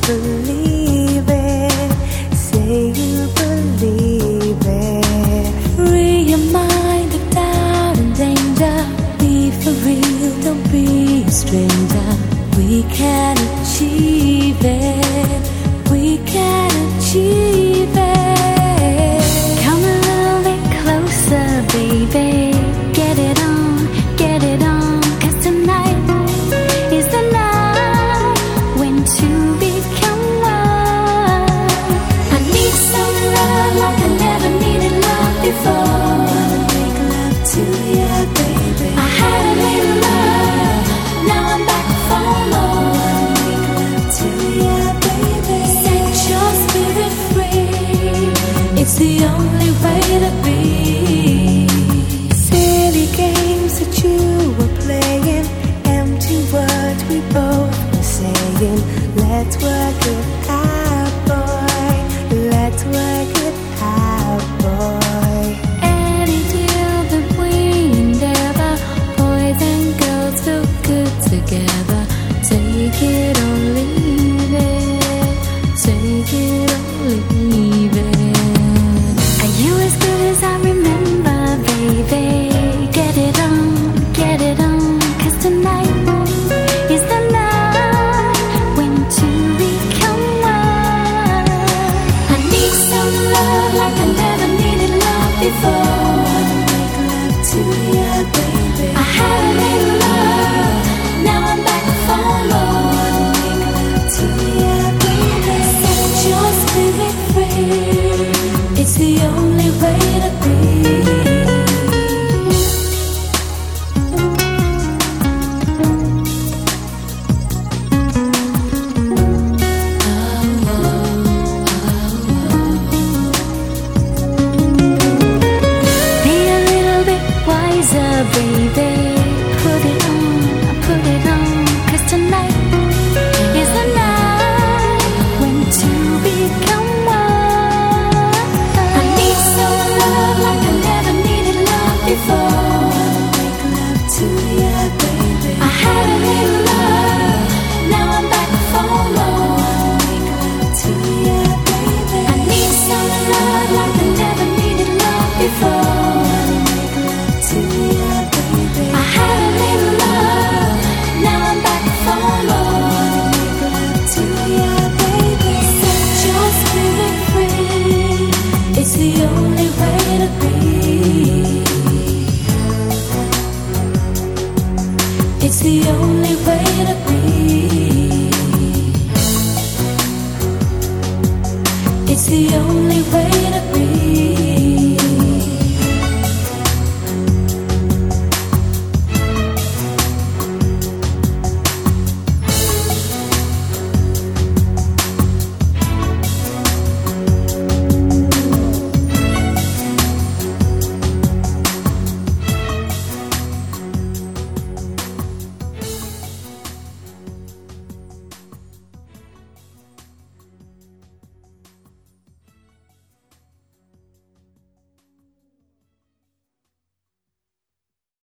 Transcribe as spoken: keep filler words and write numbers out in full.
believe it. Say you believe it. Free your mind of doubt and danger. Be for real, don't be a stranger. We can achieve it. We can achieve it. Come a little bit closer, baby. Get it on, get it on. 'Cause tonight is the night when two become one. I need some love like I never needed love before. Wanna make love to you, baby. I had a little love, now I'm back for more. Wanna make love to you, baby. Set your spirit free. It's the only way to be. Silly games that you were playing, empty words we both were saying. Let's work it out, boy. Let's work it out, boy. Any deal that we endeavor, boys and girls feel good together. Take it or leave it. Take it or leave it. Are you as good as I remember, baby? Get it on, get it on. 'Cause tonight is the night when two become one. I need some love like I never needed love before. Wanna make love to you, baby. I had a little love, now I'm back for more. Wanna make love to you, baby. Set your spirit free. It's the only way to be. Baby, put it on, put it on. 'Cause tonight is the night when two become one. I need some love like I never needed love before. Wanna make love to you, baby. I had a little love, now I'm back for more. Wanna make love to you, baby. I need some love like I never needed love before. Wanna make love to you. I had a little love, now I'm back for more. Make love to you, baby. Set your spirit free. It's the only way to be. It's the only way to be. It's the only